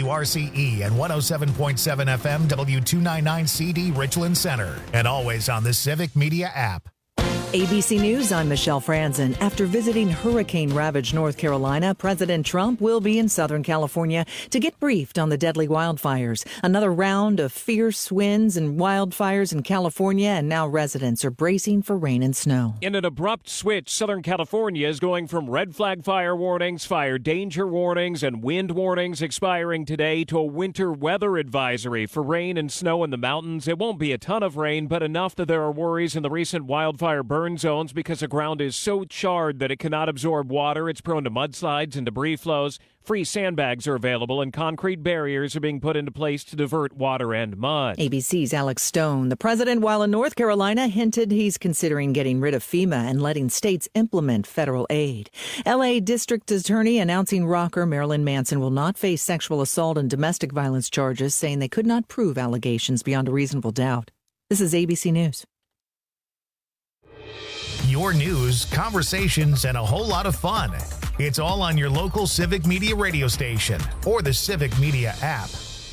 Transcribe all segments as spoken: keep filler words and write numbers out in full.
W R C E and one oh seven point seven F M W two ninety-nine C D Richland Center. And always on the Civic Media app. A B C News, I'm Michelle Franzen. After visiting hurricane-ravaged North Carolina, President Trump will be in Southern California to get briefed on the deadly wildfires. Another round of fierce winds and wildfires in California, and now residents are bracing for rain and snow. In an abrupt switch, Southern California is going from red flag fire warnings, fire danger warnings, and wind warnings expiring today to a winter weather advisory for rain and snow in the mountains. It won't be a ton of rain, but enough that there are worries in the recent wildfire burn zones because the ground is so charred that it cannot absorb water. It's prone to mudslides and debris flows. Free sandbags are available, and concrete barriers are being put into place to divert water and mud. A B C's Alex Stone. The president, while in North Carolina, hinted he's considering getting rid of FEMA and letting states implement federal aid. L A District Attorney announcing rocker Marilyn Manson will not face sexual assault and domestic violence charges, saying they could not prove allegations beyond a reasonable doubt. This is A B C News. Your news, conversations, and a whole lot of fun. It's all on your local Civic Media radio station or the Civic Media app.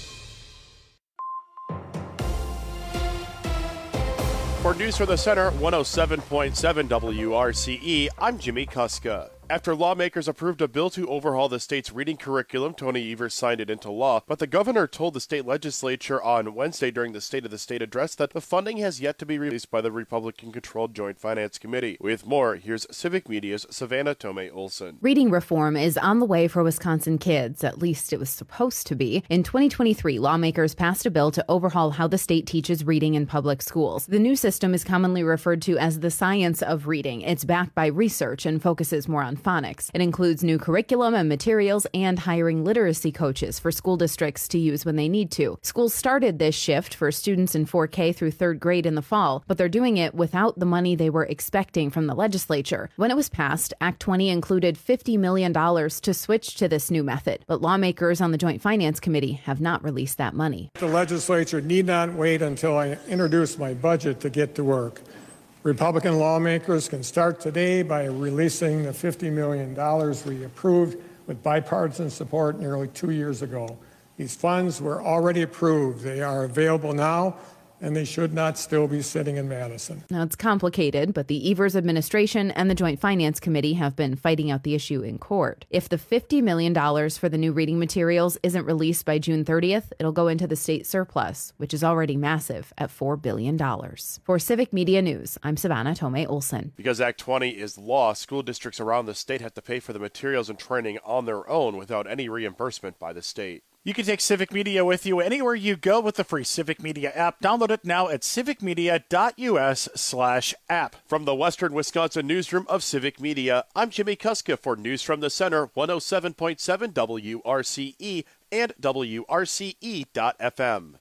For News from the Center, one oh seven point seven W R C E, I'm Jimmy Kuska. After lawmakers approved a bill to overhaul the state's reading curriculum, Tony Evers signed it into law, but the governor told the state legislature on Wednesday during the State of the State address that the funding has yet to be released by the Republican-controlled Joint Finance Committee. With more, here's Civic Media's Savannah Tomei Olson. Reading reform is on the way for Wisconsin kids, at least it was supposed to be. In twenty twenty-three, lawmakers passed a bill to overhaul how the state teaches reading in public schools. The new system is commonly referred to as the science of reading. It's backed by research and focuses more on phonics. It includes new curriculum and materials and hiring literacy coaches for school districts to use when they need to. Schools started this shift for students in four K through third grade in the fall, but they're doing it without the money they were expecting from the legislature. When it was passed, Act twenty included fifty million dollars to switch to this new method, but lawmakers on the Joint Finance Committee have not released that money. The legislature need not wait until I introduce my budget to get to work. Republican lawmakers can start today by releasing the fifty million dollars we approved with bipartisan support nearly two years ago. These funds were already approved. They are available now, and they should not still be sitting in Madison. Now, it's complicated, but the Evers administration and the Joint Finance Committee have been fighting out the issue in court. If the fifty million dollars for the new reading materials isn't released by June thirtieth, it'll go into the state surplus, which is already massive at four billion dollars. For Civic Media News, I'm Savannah Tomei Olson. Because Act twenty is law, school districts around the state have to pay for the materials and training on their own without any reimbursement by the state. You can take Civic Media with you anywhere you go with the free Civic Media app. Download it now at civicmedia.us slash app. From the Western Wisconsin newsroom of Civic Media, I'm Jimmy Kuska for News from the Center, one oh seven point seven W R C E and W R C E dot F M.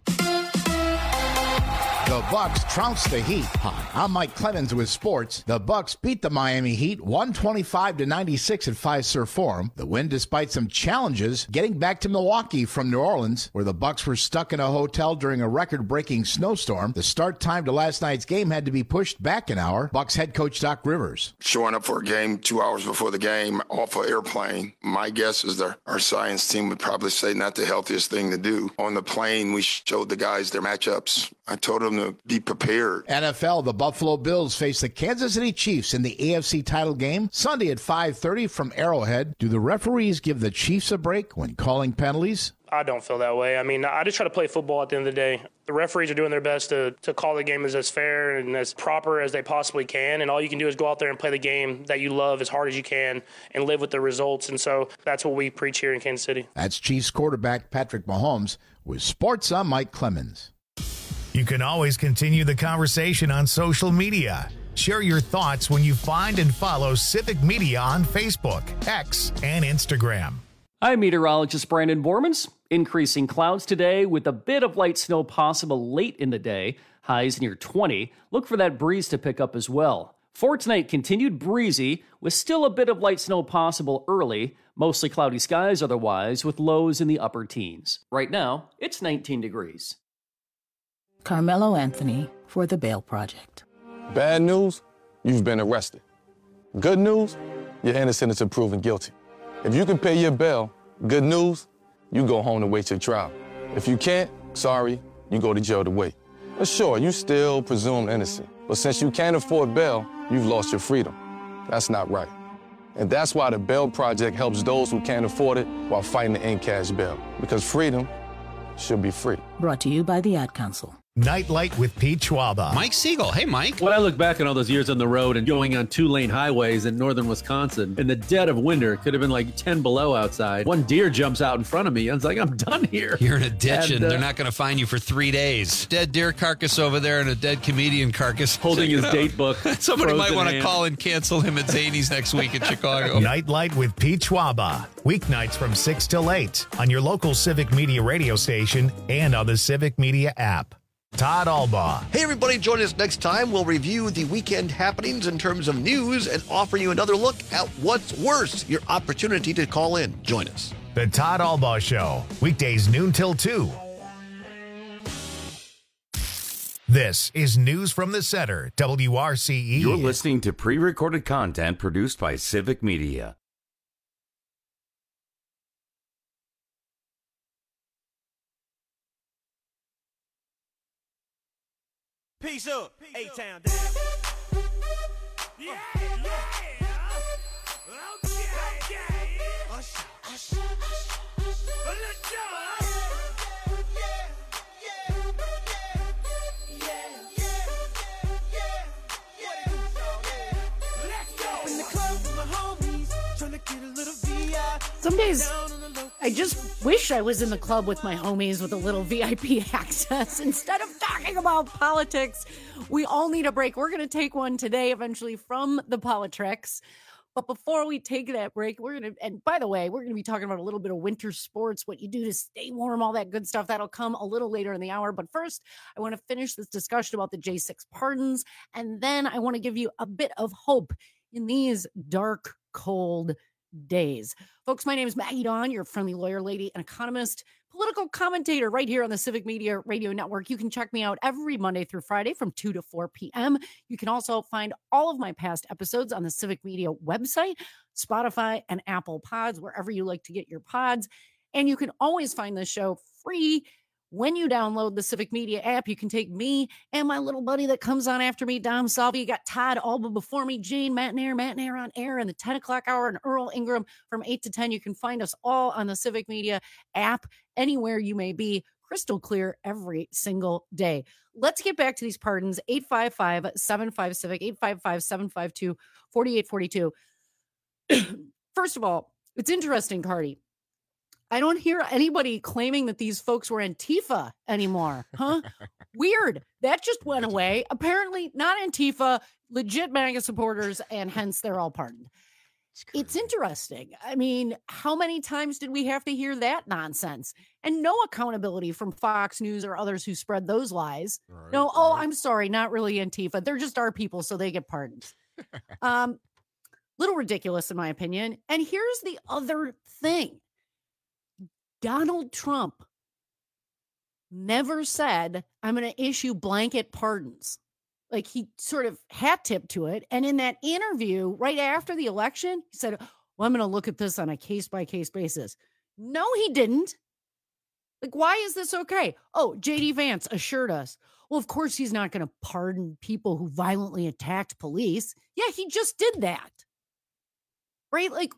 The Bucks trounced the Heat. Hi, I'm Mike Clemens with sports. The Bucks beat the Miami Heat one twenty-five to ninety-six at Fiserv Forum. The win despite some challenges getting back to Milwaukee from New Orleans, where the Bucks were stuck in a hotel during a record-breaking snowstorm. The start time to last night's game had to be pushed back an hour. Bucks head coach Doc Rivers. Showing up for a game two hours before the game off an airplane, my guess is that our science team would probably say not the healthiest thing to do. On the plane, we showed the guys their matchups. I told them to be prepared. N F L, the Buffalo Bills face the Kansas City Chiefs in the A F C title game Sunday at five thirty from Arrowhead. Do the referees give the Chiefs a break when calling penalties? I don't feel that way. I mean, I just try to play football at the end of the day. The referees are doing their best to, to call the game as, as fair and as proper as they possibly can, and all you can do is go out there and play the game that you love as hard as you can and live with the results, and so that's what we preach here in Kansas City. That's Chiefs quarterback Patrick Mahomes. With sports, I'm Mike Clemens. You can always continue the conversation on social media. Share your thoughts when you find and follow Civic Media on Facebook, X, and Instagram. I'm meteorologist Brandon Bormans. Increasing clouds today with a bit of light snow possible late in the day. Highs near twenty. Look for that breeze to pick up as well. For tonight, continued breezy with still a bit of light snow possible early. Mostly cloudy skies otherwise with lows in the upper teens. Right now, it's nineteen degrees. Carmelo Anthony for The Bail Project. Bad news, you've been arrested. Good news, you're innocent until proven guilty. If you can pay your bail, good news, you go home to wait your trial. If you can't, sorry, you go to jail to wait. But sure, you still presumed innocent. But since you can't afford bail, you've lost your freedom. That's not right. And that's why the Bail Project helps those who can't afford it while fighting to end cash bail. Because freedom should be free. Brought to you by the Ad Council. Nightlight with Pete Schwaba. Mike Siegel. Hey, Mike. When I look back on all those years on the road and going on two-lane highways in northern Wisconsin, in the dead of winter, it could have been like ten below outside. One deer jumps out in front of me. I was like, I'm done here. You're in a ditch, and, and uh, they're not going to find you for three days. Dead deer carcass over there and a dead comedian carcass. Holding his date book. Somebody might want to call and cancel him at Zany's next week in Chicago. Nightlight with Pete Schwaba. Weeknights from six till eight on your local Civic Media radio station and on the Civic Media app. Todd Albaugh. Hey, everybody, join us next time. We'll review the weekend happenings in terms of news and offer you another look at what's worse, your opportunity to call in. Join us. The Todd Albaugh Show, weekdays noon till two. This is News from the Center, W R C E. You're listening to pre-recorded content produced by Civic Media. Peace up, A-Town down. Yeah, yeah. Okay, okay. Ush, ush, ush, ush. Let's go. Yeah, yeah, yeah, yeah, yeah, yeah. Let's go. In the club with my homies, trying to get a little V I. Some days, I just wish I was in the club with my homies with a little V I P access instead of talking about politics. We all need a break. We're going to take one today, eventually, from the Politrix. But before we take that break, we're going to, and by the way, we're going to be talking about a little bit of winter sports, what you do to stay warm, all that good stuff. That'll come a little later in the hour. But first, I want to finish this discussion about the J six pardons. And then I want to give you a bit of hope in these dark, cold days. Folks, my name is Maggie Dawn, your friendly lawyer lady and economist, political commentator right here on the Civic Media Radio Network. You can check me out every Monday through Friday from two to four p.m. You can also find all of my past episodes on the Civic Media website, Spotify, and Apple Pods, wherever you like to get your pods. And you can always find this show free when you download the Civic Media app. You can take me and my little buddy that comes on after me, Dom Salvi. You got Todd Alba before me, Jane Matnair, Matnair on air in the ten o'clock hour, and Earl Ingram from eight to ten. You can find us all on the Civic Media app, anywhere you may be, crystal clear every single day. Let's get back to these pardons. eight five five, seven five, CIVIC, eight five five, seven five two, four eight four two. First of all, it's interesting, Cardi. I don't hear anybody claiming that these folks were Antifa anymore. Huh? Weird. That just went away. Apparently not Antifa, legit MAGA supporters, and hence they're all pardoned. It's interesting. I mean, how many times did we have to hear that nonsense? And no accountability from Fox News or others who spread those lies. Right, no, right. Oh, I'm sorry, not really Antifa. They're just our people, so they get pardoned. um, little ridiculous, in my opinion. And here's the other thing. Donald Trump never said, I'm going to issue blanket pardons. Like, he sort of hat tipped to it. And in that interview right after the election, he said, well, I'm going to look at this on a case by case basis. No, he didn't. Like, why is this okay? Oh, J D Vance assured us. Well, of course, he's not going to pardon people who violently attacked police. Yeah, he just did that. Right? Like,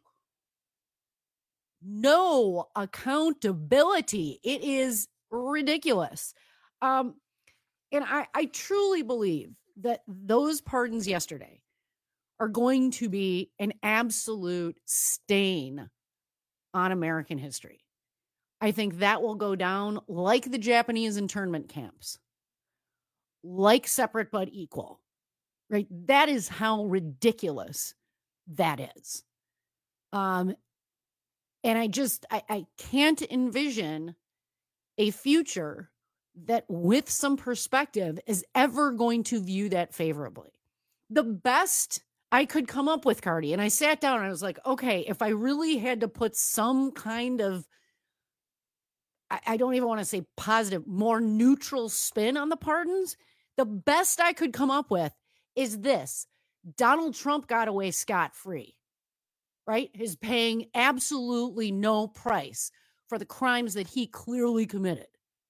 no accountability. It is ridiculous. Um, and I, I truly believe that those pardons yesterday are going to be an absolute stain on American history. I think that will go down like the Japanese internment camps, like separate but equal, right? That is how ridiculous that is. Um, And I just, I, I can't envision a future that with some perspective is ever going to view that favorably. The best I could come up with, Cardi, and I sat down and I was like, okay, if I really had to put some kind of, I, I don't even want to say positive, more neutral spin on the pardons, the best I could come up with is this. Donald Trump got away scot-free. Right, is paying absolutely no price for the crimes that he clearly committed.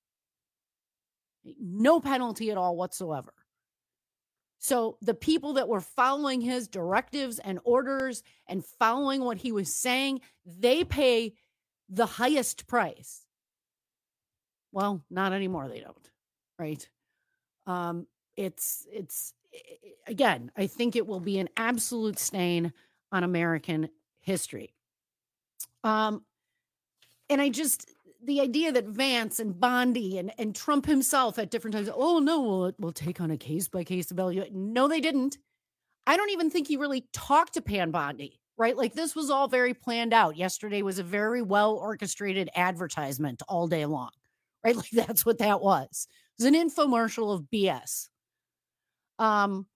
No penalty at all whatsoever. So the people that were following his directives and orders and following what he was saying, they pay the highest price. Well, not anymore. They don't, right? Um, it's, it's, again, I think it will be an absolute stain on American history. Um, and I just, the idea that Vance and Bondi and, and Trump himself at different times, oh, no, we'll, we'll take on a case-by-case evaluation. No, they didn't. I don't even think he really talked to Pam Bondi, right? Like, this was all very planned out. Yesterday was a very well-orchestrated advertisement all day long, right? Like, that's what that was. It was an infomercial of B S. Um,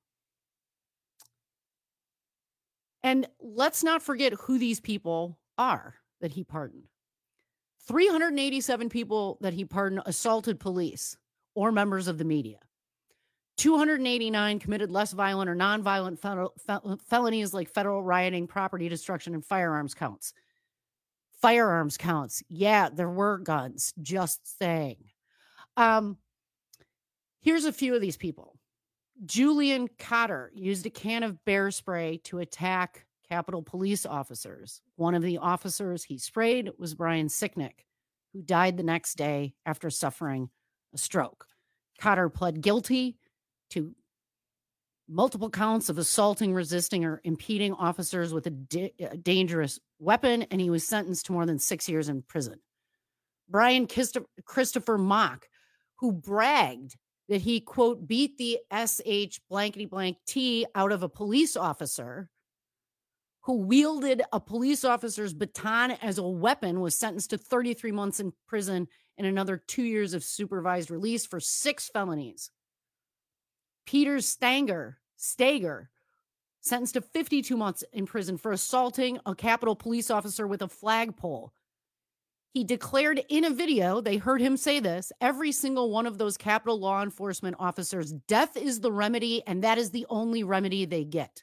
and let's not forget who these people are that he pardoned. three hundred eighty-seven people that he pardoned assaulted police or members of the media. two hundred eighty-nine committed less violent or nonviolent fel- fel- felonies like federal rioting, property destruction, and firearms counts. Firearms counts. Yeah, there were guns. Just saying. Um, here's a few of these people. Julian Cotter used a can of bear spray to attack Capitol Police officers. One of the officers he sprayed was Brian Sicknick, who died the next day after suffering a stroke. Cotter pled guilty to multiple counts of assaulting, resisting, or impeding officers with a, da- a dangerous weapon, and he was sentenced to more than six years in prison. Brian Christopher, Christopher Mock, who bragged that he, quote, beat the S H blankety blank T out of a police officer who wielded a police officer's baton as a weapon, was sentenced to thirty-three months in prison and another two years of supervised release for six felonies. Peter Stanger, Stager, sentenced to fifty-two months in prison for assaulting a Capitol police officer with a flagpole. He declared in a video, they heard him say this, every single one of those Capitol law enforcement officers, death is the remedy, and that is the only remedy they get.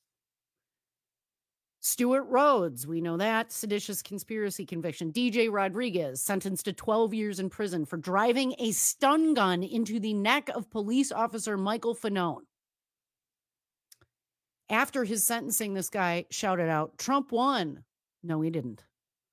Stuart Rhodes, we know that, seditious conspiracy conviction. D J Rodriguez, sentenced to twelve years in prison for driving a stun gun into the neck of police officer Michael Fanone. After his sentencing, this guy shouted out, Trump won. No, he didn't.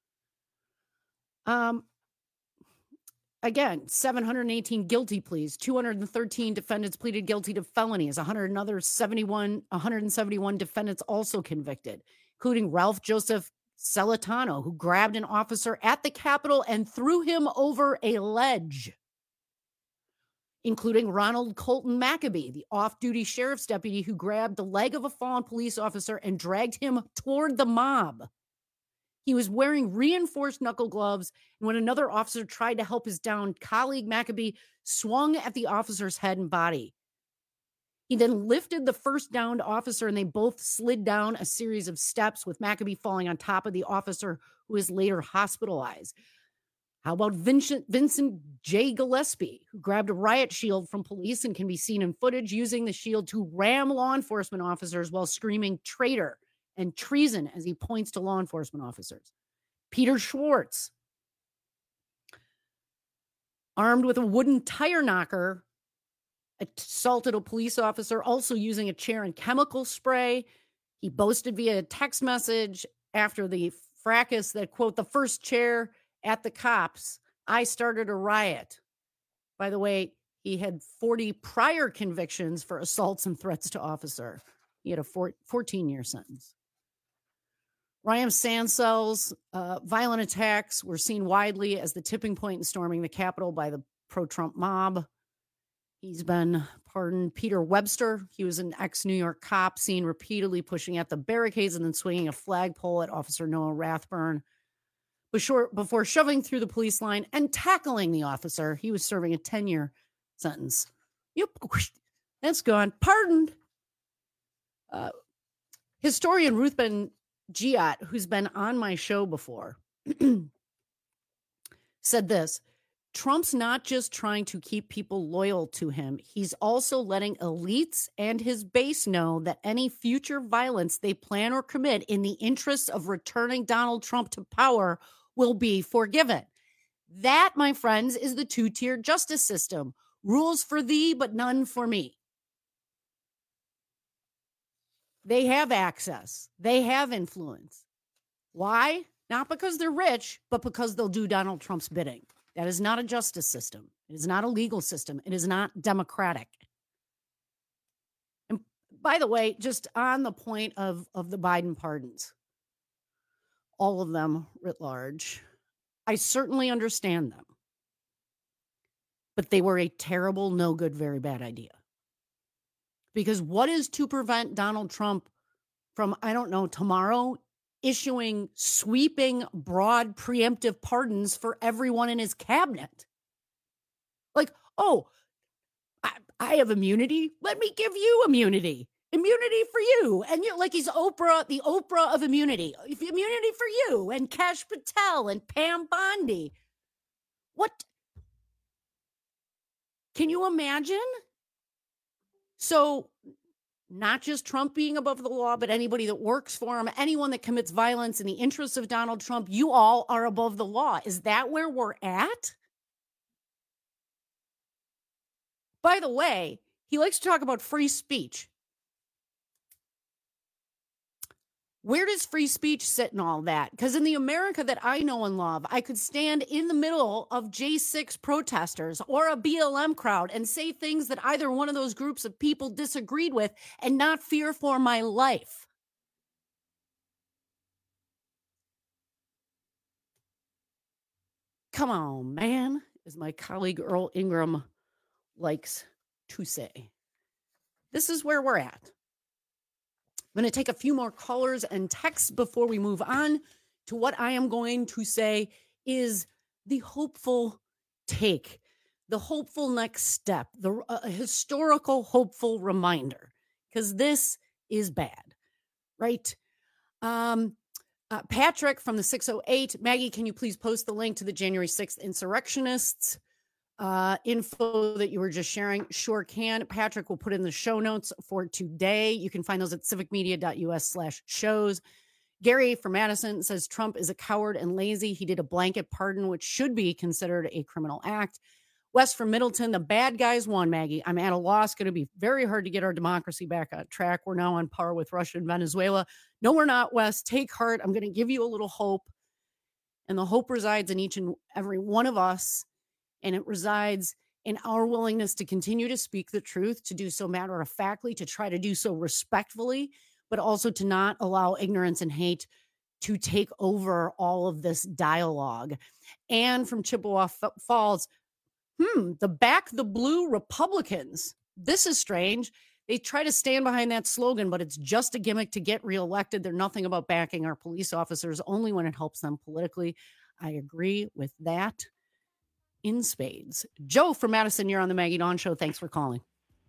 Um, again, seven hundred eighteen guilty pleas, two hundred thirteen defendants pleaded guilty to felonies, one hundred another seventy-one, one hundred seventy-one defendants also convicted, including Ralph Joseph Celentano, who grabbed an officer at the Capitol and threw him over a ledge, including Ronald Colton Maccabee, the off-duty sheriff's deputy who grabbed the leg of a fallen police officer and dragged him toward the mob. He was wearing reinforced knuckle gloves, and when another officer tried to help his downed colleague, Maccabee swung at the officer's head and body. He then lifted the first downed officer, and they both slid down a series of steps, with Maccabee falling on top of the officer, who was later hospitalized. How about Vincent, Vincent J. Gillespie, who grabbed a riot shield from police and can be seen in footage using the shield to ram law enforcement officers while screaming traitor and treason as he points to law enforcement officers. Peter Schwartz, armed with a wooden tire knocker, assaulted a police officer, also using a chair and chemical spray. He boasted via a text message after the fracas that, quote, the first chair at the cops, I started a riot. By the way, he had forty prior convictions for assaults and threats to officer. He had a fourteen-year sentence. Ryan Sansell's uh, violent attacks were seen widely as the tipping point in storming the Capitol by the pro-Trump mob. He's been pardoned. Peter Webster, he was an ex-New York cop seen repeatedly pushing at the barricades and then swinging a flagpole at Officer Noah Rathburn. Before, before shoving through the police line and tackling the officer, he was serving a ten-year sentence. Yep, that's gone. Pardoned. Uh, historian Ruth Ben Giat, who's been on my show before, said this: Trump's not just trying to keep people loyal to him, he's also letting elites and his base know that any future violence they plan or commit in the interests of returning Donald Trump to power will be forgiven. That, my friends, is the two-tier justice system. Rules for thee, but none for me. They have access. They have influence. Why? Not because they're rich, but because they'll do Donald Trump's bidding. That is not a justice system. It is not a legal system. It is not democratic. And by the way, just on the point of, of the Biden pardons, all of them writ large, I certainly understand them. But they were a terrible, no good, very bad idea. Because what is to prevent Donald Trump from, I don't know, tomorrow issuing sweeping, broad, preemptive pardons for everyone in his cabinet? Like, oh, I, I have immunity. Let me give you immunity. Immunity for you. And you're like he's Oprah, the Oprah of immunity. Immunity for you and Kash Patel and Pam Bondi. What? Can you imagine? So not just Trump being above the law, but anybody that works for him, anyone that commits violence in the interests of Donald Trump, you all are above the law. Is that where we're at? By the way, he likes to talk about free speech. Where does free speech sit in all that? Because in the America that I know and love, I could stand in the middle of J six protesters or a B L M crowd and say things that either one of those groups of people disagreed with and not fear for my life. Come on, man, as my colleague Earl Ingram likes to say. This is where we're at. I'm going to take a few more callers and texts before we move on to what I am going to say is the hopeful take, the hopeful next step, the uh, historical hopeful reminder, because this is bad, right? Um, uh, Patrick from the six oh eight, Maggie, can you please post the link to the January sixth insurrectionists uh, info that you were just sharing? Sure can. Patrick will put in the show notes for today. You can find those at civicmedia.us slash shows. Gary from Madison says Trump is a coward and lazy. He did a blanket pardon, which should be considered a criminal act. Wes from Middleton, the bad guys won, Maggie. I'm at a loss. Going to be very hard to get our democracy back on track. We're now on par with Russia and Venezuela. No, we're not, Wes. Take heart. I'm going to give you a little hope. And the hope resides in each and every one of us. And it resides in our willingness to continue to speak the truth, to do so matter-of-factly, to try to do so respectfully, but also to not allow ignorance and hate to take over all of this dialogue. And from Chippewa F- Falls, hmm, the Back the Blue Republicans. This is strange. They try to stand behind that slogan, but it's just a gimmick to get reelected. They're nothing about backing our police officers, only when it helps them politically. I agree with that. In spades. Joe from Madison, you're on the Maggie Dawn Show. Thanks for calling.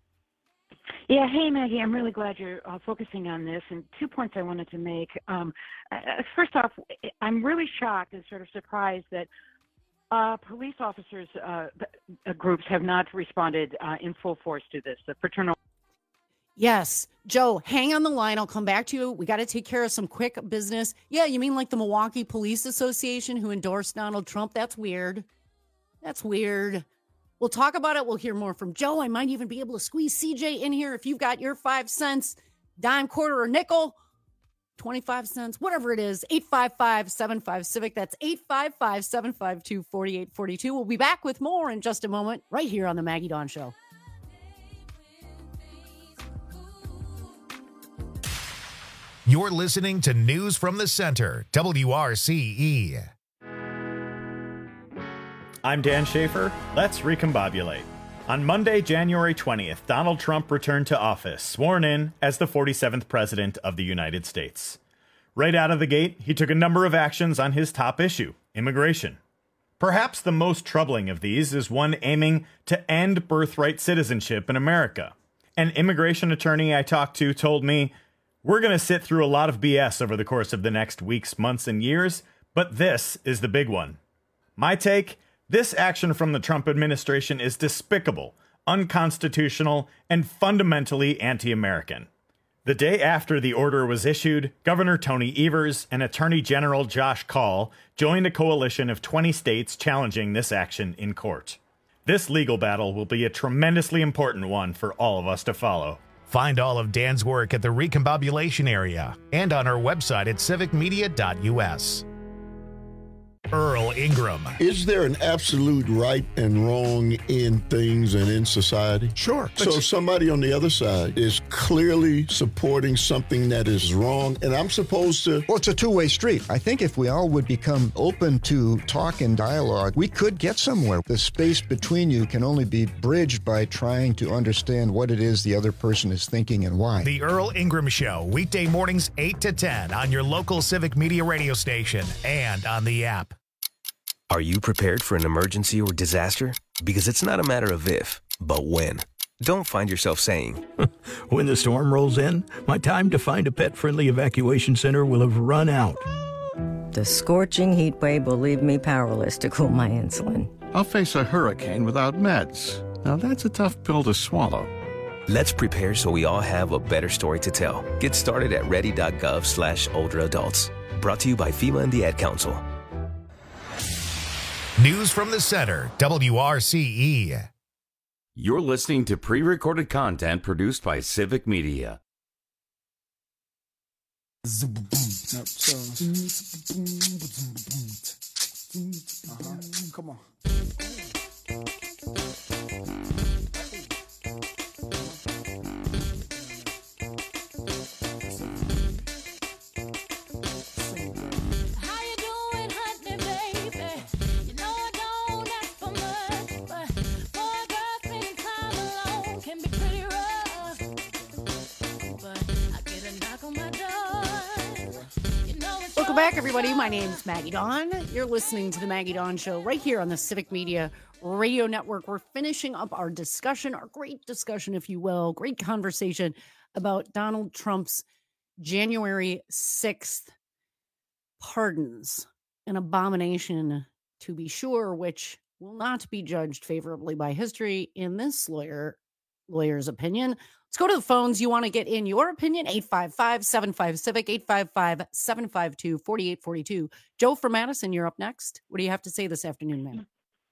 Yeah, hey, Maggie, I'm really glad you're uh, focusing on this. And two points I wanted to make. Um, uh, first off, I'm really shocked and sort of surprised that uh, police officers uh, uh, groups have not responded uh, in full force to this. The fraternal. Yes. Joe, hang on the line. I'll come back to you. We got to take care of some quick business. Yeah, you mean like the Milwaukee Police Association who endorsed Donald Trump? That's weird. That's weird. We'll talk about it. We'll hear more from Joe. I might even be able to squeeze C J in here if you've got your five cents, dime, quarter, or nickel, twenty-five cents, whatever it is. eight five five, seven five, civic. That's eight five five, seven five two, four eight four two. We'll be back with more in just a moment right here on the Maggie Dawn Show. You're listening to News from the Center, W R C E. I'm Dan Schaefer. Let's recombobulate. On Monday, January twentieth, Donald Trump returned to office, sworn in as the forty-seventh president of the United States. Right out of the gate, he took a number of actions on his top issue, immigration. Perhaps the most troubling of these is one aiming to end birthright citizenship in America. An immigration attorney I talked to told me, "We're going to sit through a lot of B S over the course of the next weeks, months, and years, but this is the big one." My take? This action from the Trump administration is despicable, unconstitutional, and fundamentally anti-American. The day after the order was issued, Governor Tony Evers and Attorney General Josh Kaul joined a coalition of twenty states challenging this action in court. This legal battle will be a tremendously important one for all of us to follow. Find all of Dan's work at the Recombobulation Area and on our website at civic media dot u s. Earl Ingram. Is there an absolute right and wrong in things and in society? Sure. So somebody on the other side is clearly supporting something that is wrong, and I'm supposed to... Well, it's a two-way street. I think if we all would become open to talk and dialogue, we could get somewhere. The space between you can only be bridged by trying to understand what it is the other person is thinking and why. The Earl Ingram Show, weekday mornings eight to ten on your local Civic Media radio station and on the app. Are you prepared for an emergency or disaster? Because it's not a matter of if, but when. Don't find yourself saying, when the storm rolls in, my time to find a pet-friendly evacuation center will have run out. The scorching heat wave will leave me powerless to cool my insulin. I'll face a hurricane without meds. Now that's a tough pill to swallow. Let's prepare so we all have a better story to tell. Get started at ready.gov slash older adults. Brought to you by FEMA and the Ad Council. News from the Center, W R C E. You're listening to pre-recorded content produced by Civic Media. Uh-huh. Come on. Welcome back, everybody. My name's Maggie Dawn. You're listening to the Maggie Dawn Show right here on the Civic Media Radio Network. We're finishing up our discussion, our great discussion, if you will, great conversation about Donald Trump's January sixth pardons, an abomination to be sure, which will not be judged favorably by history in this lawyer lawyer's opinion. Let's go to the phones. You want to get in your opinion? eight five five, seven five, CIVIC, eight five five, seven five two, four eight four two. Joe from Madison, you're up next. What do you have to say this afternoon, ma'am?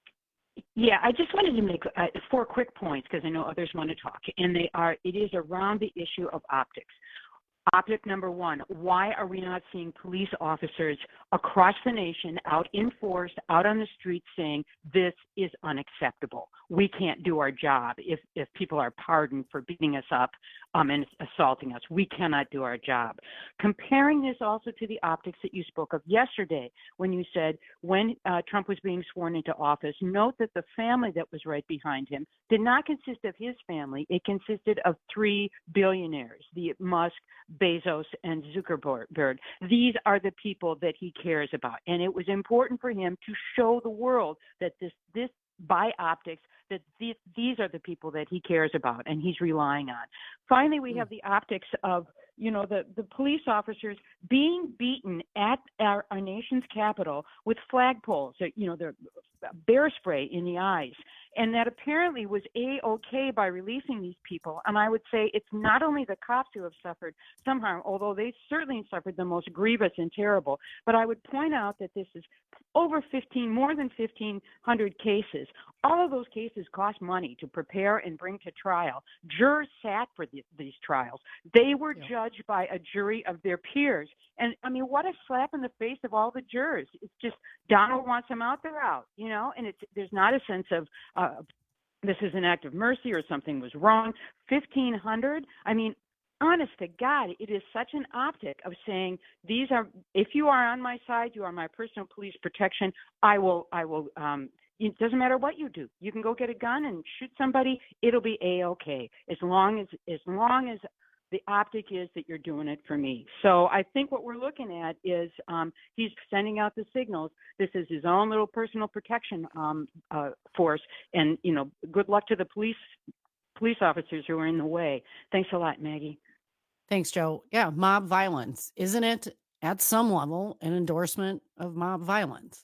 Yeah, I just wanted to make uh, four quick points because I know others want to talk, and they are, it is around the issue of optics. Optic number one, why are we not seeing police officers across the nation out in force, out on the streets saying this is unacceptable? We can't do our job if, if people are pardoned for beating us up um, and assaulting us. We cannot do our job. Comparing this also to the optics that you spoke of yesterday when you said when uh, Trump was being sworn into office, note that the family that was right behind him did not consist of his family. It consisted of three billionaires, the Musk, Bezos, and Zuckerberg. These are the people that he cares about. And it was important for him to show the world that this, this by optics, that these, these are the people that he cares about and he's relying on. Finally, we have the optics of, you know, the, the police officers being beaten at our, our nation's capital with flagpoles, you know, the bear spray in the eyes. And that apparently was A-OK by releasing these people. And I would say it's not only the cops who have suffered some harm, although they certainly suffered the most grievous and terrible, but I would point out that this is over fifteen, more than fifteen hundred cases. All of those cases cost money to prepare and bring to trial. Jurors sat for the, these trials. They were yeah. judged by a jury of their peers. And, I mean, what a slap in the face of all the jurors. It's just Donald wants them out, they're out, you know, and it's there's not a sense of uh, this is an act of mercy or something was wrong. fifteen hundred, I mean, honest to God, it is such an optic of saying these are, if you are on my side, you are my personal police protection. I will, I will, um, it doesn't matter what you do. You can go get a gun and shoot somebody. It'll be A-OK as long as, as long as the optic is that you're doing it for me. So I think what we're looking at is um, he's sending out the signals. This is his own little personal protection um, uh, force. And, you know, good luck to the police police officers who are in the way. Thanks a lot, Maggie. Thanks, Joe. Yeah, mob violence. Isn't it, at some level, an endorsement of mob violence?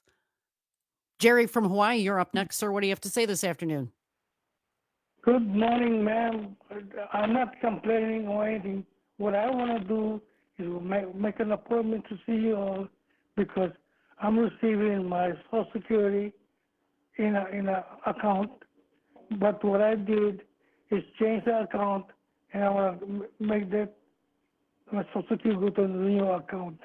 Jerry from Hawaii, you're up next, sir. What do you have to say this afternoon? Good morning, ma'am. I'm not complaining or anything. what I want to do is make, make an appointment to see you all because I'm receiving my Social Security in a in a account. But what I did is change the account, and I want to make that my Social Security go to the new account.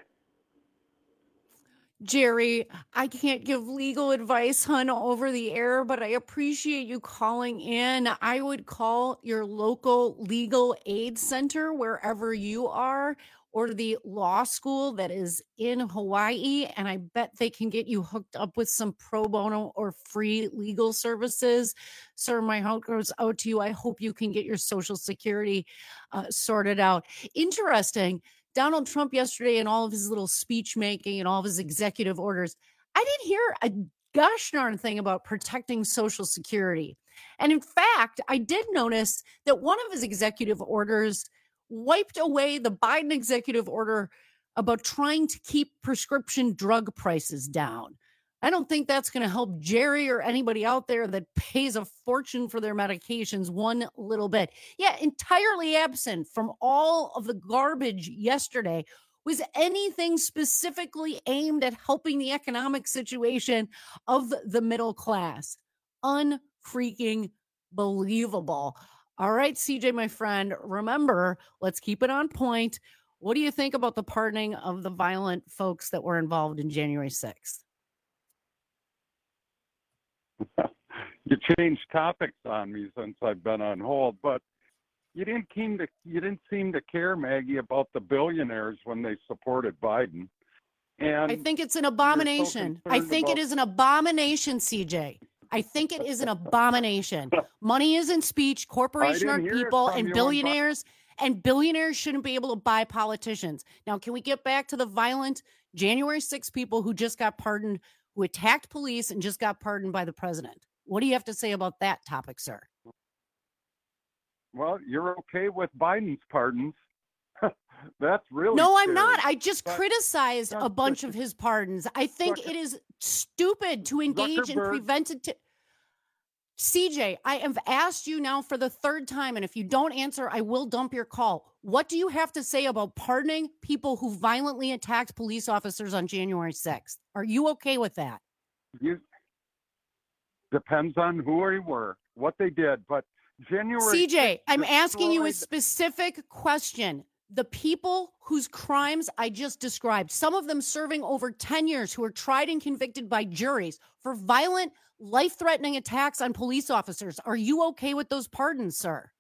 Jerry, I can't give legal advice, hun, over the air, but I appreciate you calling in. I would call your local legal aid center wherever you are, or the law school that is in Hawaii, and I bet they can get you hooked up with some pro bono or free legal services. Sir, my heart goes out to you. I hope you can get your Social Security uh, sorted out. Interesting. Donald Trump yesterday and all of his little speech making and all of his executive orders, I didn't hear a gosh darn thing about protecting Social Security. And in fact, I did notice that one of his executive orders wiped away the Biden executive order about trying to keep prescription drug prices down. I don't think that's going to help Jerry or anybody out there that pays a fortune for their medications one little bit. Yeah, entirely absent from all of the garbage yesterday was anything specifically aimed at helping the economic situation of the middle class. Unfreaking believable. All right, C J, my friend, remember, let's keep it on point. What do you think about the pardoning of the violent folks that were involved in January sixth? You changed topics on me since I've been on hold, but you didn't seem to you didn't seem to care, Maggie, about the billionaires when they supported Biden. And I think it's an abomination. So I think about- it is an abomination, C J. I think it is an abomination. Money isn't speech. Corporation aren't people, and billionaires and billionaires shouldn't be able to buy politicians. Now, can we get back to the violent January sixth people who just got pardoned, who attacked police and just got pardoned by the president? What do you have to say about that topic, sir? Well, you're okay with Biden's pardons. That's really No, I'm scary. not. I just But- criticized a bunch of his pardons. I think it is stupid to engage in Zuckerberg- preventative. C J, I have asked you now for the third time, and if you don't answer, I will dump your call. What do you have to say about pardoning people who violently attacked police officers on January sixth? Are you okay with that? You depends on who they were, what they did, but January. C J, sixth I'm asking you a destroyed- specific question. The people whose crimes I just described, some of them serving over ten years, who were tried and convicted by juries for violent, life-threatening attacks on police officers. Are you okay with those pardons, sir?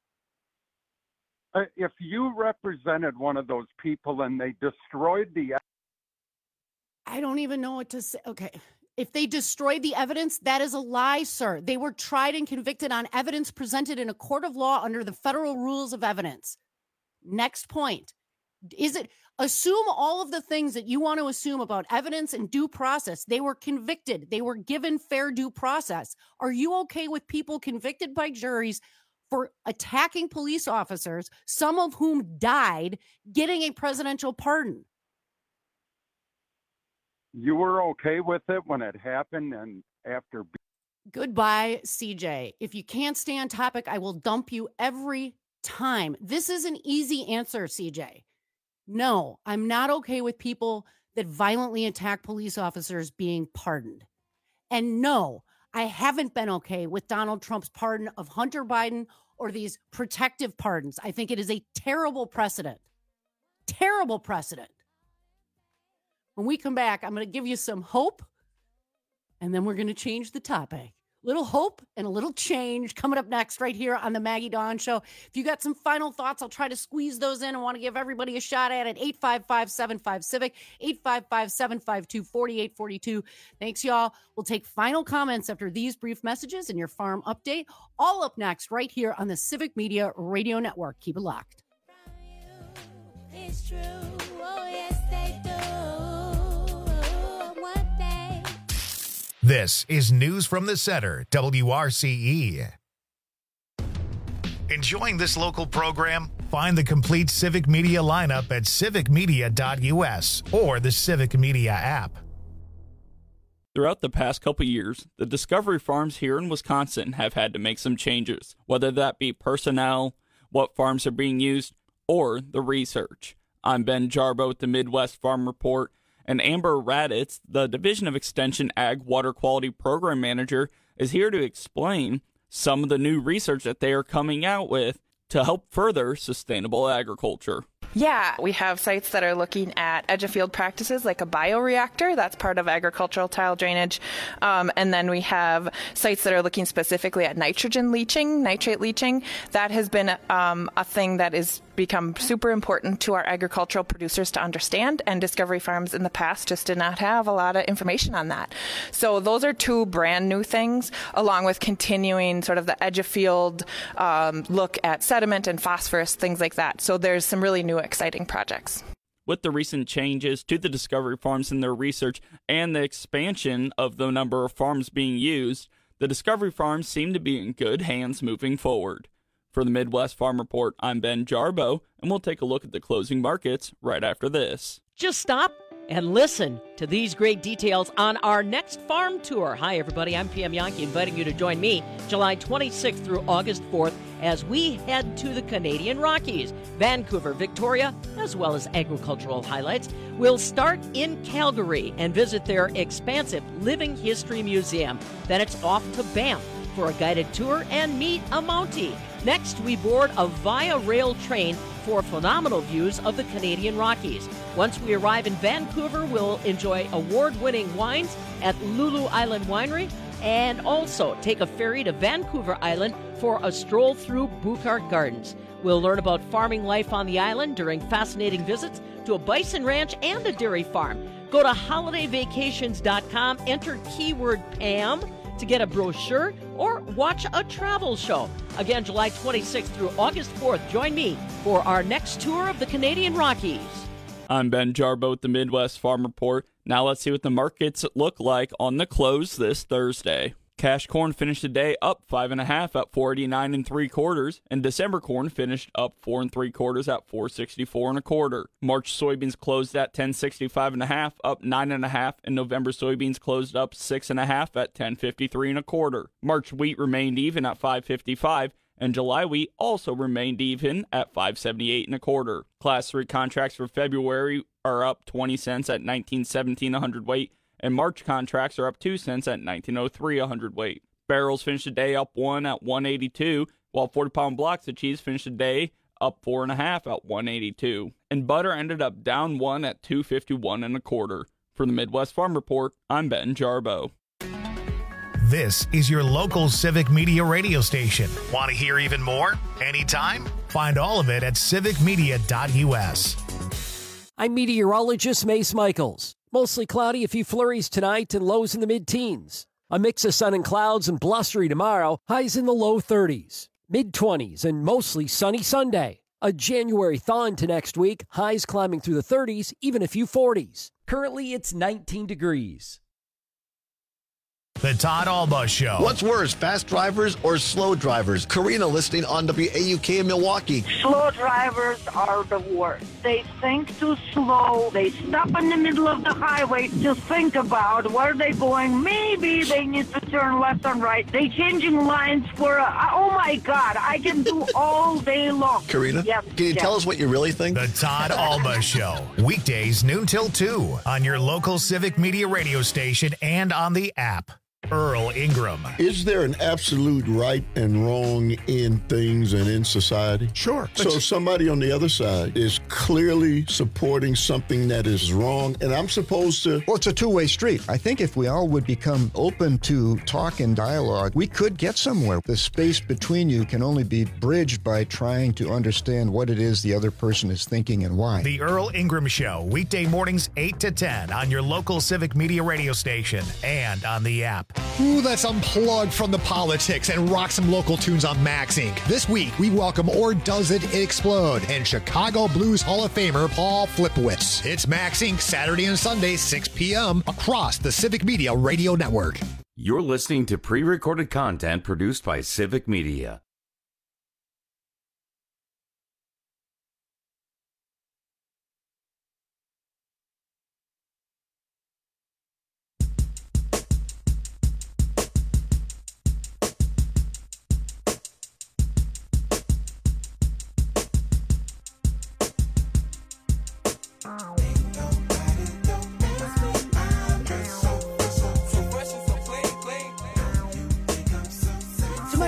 Uh, If you represented one of those people and they destroyed the I don't even know what to say. Okay. If they destroyed the evidence, that is a lie, sir. They were tried and convicted on evidence presented in a court of law under the federal rules of evidence. Next point. Is it assume all of the things that you want to assume about evidence and due process? They were convicted. They were given fair due process. Are you okay with people convicted by juries for attacking police officers, some of whom died, getting a presidential pardon? you were okay with it when it happened and after. Goodbye, C J. If you can't stay on topic, I will dump you every time. This is an easy answer, C J. No, I'm not okay with people that violently attack police officers being pardoned. And no, I haven't been okay with Donald Trump's pardon of Hunter Biden or these protective pardons. I think it is a terrible precedent. Terrible precedent. When we come back, I'm going to give you some hope, and then we're going to change the topic. Little hope and a little change coming up next right here on the Maggie Dawn Show. If you got some final thoughts, I'll try to squeeze those in. I want to give everybody a shot at it. eight five five, seven five, Civic, eight five five, seven five two, four eight four two. Thanks, y'all. We'll take final comments after these brief messages and your farm update. All up next right here on the Civic Media Radio Network. Keep it locked. It's true. Oh, yes, they do. One day. This is News from the Center, W R C E. Enjoying this local program? Find the complete Civic Media lineup at civic media dot U S or the Civic Media app. Throughout the past couple years, the Discovery Farms here in Wisconsin have had to make some changes, whether that be personnel, what farms are being used, or the research. I'm Ben Jarbo with the Midwest Farm Report, and Amber Raditz, the Division of Extension Ag Water Quality Program Manager, is here to explain some of the new research that they are coming out with to help further sustainable agriculture. Yeah, we have sites that are looking at edge of field practices like a bioreactor. That's part of agricultural tile drainage. Um, and then we have sites that are looking specifically at nitrogen leaching, nitrate leaching. That has been um, a thing that is become super important to our agricultural producers to understand, and Discovery Farms in the past just did not have a lot of information on that. So those are two brand new things, along with continuing sort of the edge of field um, look at sediment and phosphorus, things like that. So there's some really new exciting projects. With the recent changes to the Discovery Farms in their research and the expansion of the number of farms being used, the Discovery Farms seem to be in good hands moving forward. For the Midwest Farm Report, I'm Ben Jarbo, and we'll take a look at the closing markets right after this. Just stop and listen to these great details on our next farm tour. Hi, everybody. I'm P M Yankee, inviting you to join me July twenty-sixth through August fourth as we head to the Canadian Rockies, Vancouver, Victoria, as well as agricultural highlights. We'll start in Calgary and visit their expansive Living History Museum. Then it's off to Banff for a guided tour and meet a Mountie. Next, we board a Via Rail train for phenomenal views of the Canadian Rockies. Once we arrive in Vancouver, we'll enjoy award-winning wines at Lulu Island Winery and also take a ferry to Vancouver Island for a stroll through Buchart Gardens. We'll learn about farming life on the island during fascinating visits to a bison ranch and a dairy farm. Go to holiday vacations dot com, enter keyword Pam to get a brochure or watch a travel show. Again, July twenty-sixth through August fourth, join me for our next tour of the Canadian Rockies. I'm Ben Jarbo with the Midwest Farm Report. Now let's see what the markets look like on the close this Thursday. Cash corn finished the day up five and a half at four eighty-nine and three quarters, and December corn finished up four and three quarters at four sixty-four and a quarter. March soybeans closed at ten sixty-five and a half, up nine and a half, and November soybeans closed up six and a half at ten fifty-three and a quarter. March wheat remained even at five fifty-five, and July wheat also remained even at five seventy-eight and a quarter. Class three contracts for February are up twenty cents at nineteen seventeen a hundredweight, and March contracts are up two cents at nineteen oh three a hundredweight. Barrels finished the day up one at one eighty-two, while forty-pound blocks of cheese finished the day up four and a half at one eighty-two. And butter ended up down one at two fifty-one and a quarter. For the Midwest Farm Report, I'm Ben Jarbo. This is your local Civic Media radio station. Want to hear even more? Anytime? Find all of it at civic media dot u s. I'm meteorologist Mace Michaels. Mostly cloudy, a few flurries tonight and lows in the mid-teens. A mix of sun and clouds and blustery tomorrow, highs in the low thirties. Mid-twenties and mostly sunny Sunday. A January thaw into next week, highs climbing through the thirties, even a few forties. Currently, it's nineteen degrees. The Todd Alba Show. What's worse, fast drivers or slow drivers? Karina listening on W A U K in Milwaukee. Slow drivers are the worst. They think too slow. They stop in the middle of the highway to think about where they're going. Maybe they need to turn left and right. They changing lines for, a, oh my God, I can do all day long. Karina, yes, can you yes. tell us what you really think? The Todd Alba Show. Weekdays noon till two on your local Civic Media radio station and on the app. Earl Ingram. Is there an absolute right and wrong in things and in society? Sure. So if somebody on the other side is clearly supporting something that is wrong, and I'm supposed to... Well, it's a two-way street. I think if we all would become open to talk and dialogue, we could get somewhere. The space between you can only be bridged by trying to understand what it is the other person is thinking and why. The Earl Ingram Show, weekday mornings eight to ten on your local Civic Media radio station and on the app. Ooh, let's unplug from the politics and rock some local tunes on Max Incorporated. This week, we welcome Or Does It Explode and Chicago Blues Hall of Famer Paul Flipowitz. It's Max Incorporated, Saturday and Sunday, six p.m. across the Civic Media Radio Network. You're listening to pre-recorded content produced by Civic Media.